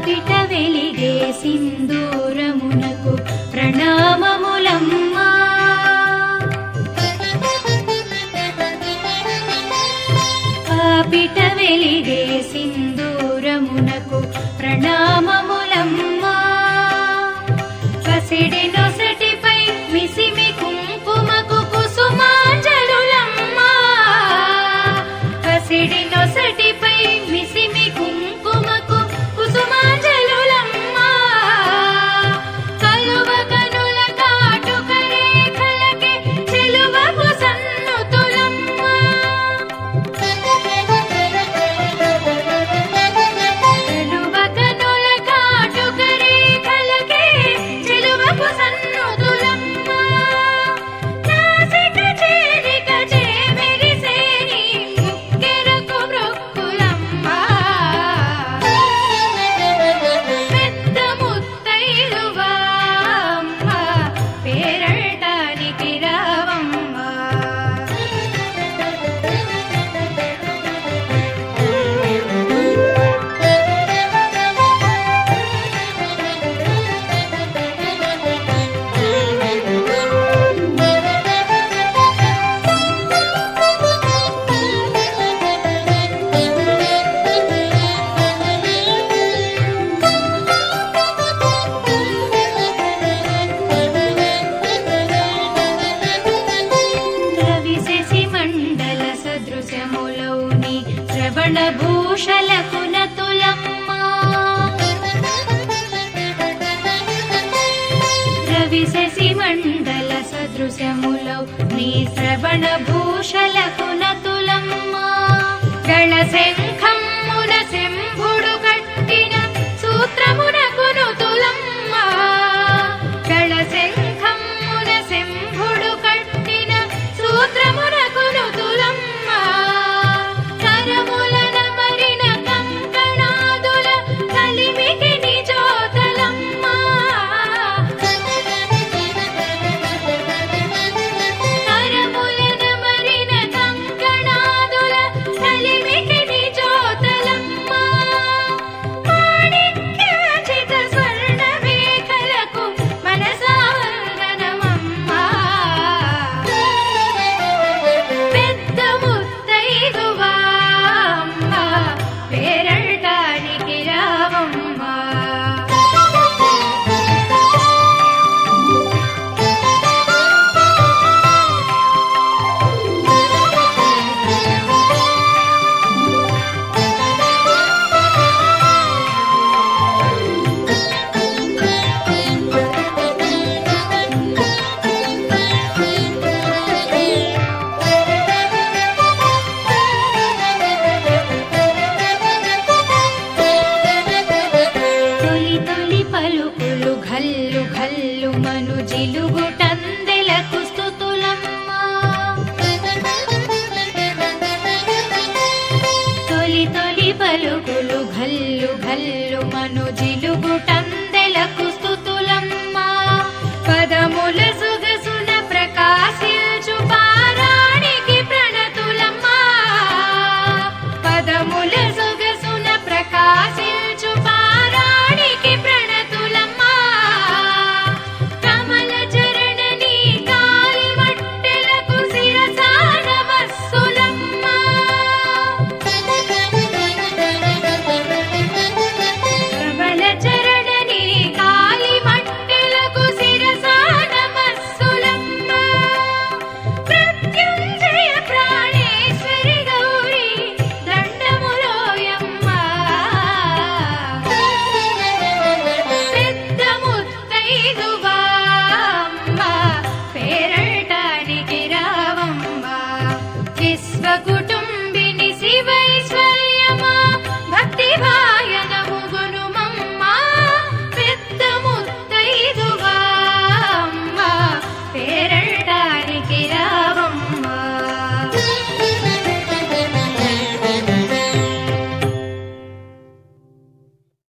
పాపిట వెలిగే సింధూరమునకు ప్రణామములమ్మా. పాపిట వెలిగే సింధూరమునకు ప్రణామములమ్మా. పసిడి నొసటిపై మిసిమి కుంకుమకు కుసుమాంజలులమ్మా. పసిడి నొసటిపై మిసిమి కుంకుమకు కుసుమాంజలులమ్మా. కలువ కనుల కాటుక రేఖలకే చెలువకు సన్నుతులమ్మా. కలువ కనుల కాటుక రేఖలకే చెలువకు సన్నుతులమ్మా. నాసిక చేరిక చేమెరిసేని ముక్కెరకు మృక్కులమ్మా. పెద్ద ముత్తైదువా అమ్మా, పేరటానికి రావమ్మా. రవిశశి మండల సదృశములౌని శ్రవణ భూషలకు నతులమ్మా. రవిశశి మండల సదృశములౌ నీ శ్రవణ భూషలకు నతులమ్మా. గళ శంఖమ్మున శంభుడు కట్టిన సూత్రమునకు నుతులమ్మా. గళ శంఖమ్మున శంభుడు కట్టిన సూత్రమునకు నుతులమ్మా. కరములన మరిన కంకణాదుల కలిమికి నిజోతలమ్మా. కరములన మరిన కంకణాదుల కలిమికి నిజోతలమ్మా. మాణిక్యాచిత స్వర్ణ మేఖలకు మనసాంగనమమ్మా. పెద్ద ముత్తైదువా అమ్మా, పేరటానికి రావమ్మా. తొలి తొలి పలుకులు ఘల్లు ఘల్లు మను జిలుగుటందెలకు స్తుతులమ్మా. తొలి తొలి పలుకులు ఘల్లు ఘల్లు మను జిలుగుటందెలకు స్తుతులమ్మా. పదముల సుగసున ప్రకాశించు పారాణికి ప్రణతులమ్మా. పదముల సుగసున ప్రకాశించు పారాణికి ప్రణతులమ్మా. కమల చరణ నీ కాలి మట్టెలకు శిరసాన వస్సులమ్మా. కమల చరణ నీ కాలి మట్టెలకు శిరసాన వస్సులమ్మా. ప్రత్యుంజయ ప్రాణేశ్వరి గౌరీ దండములోయమ్మా. పెద్ద ముత్తైదువా అమ్మా, పేరటానికి రావమ్మా. విశ్వకుటుంబ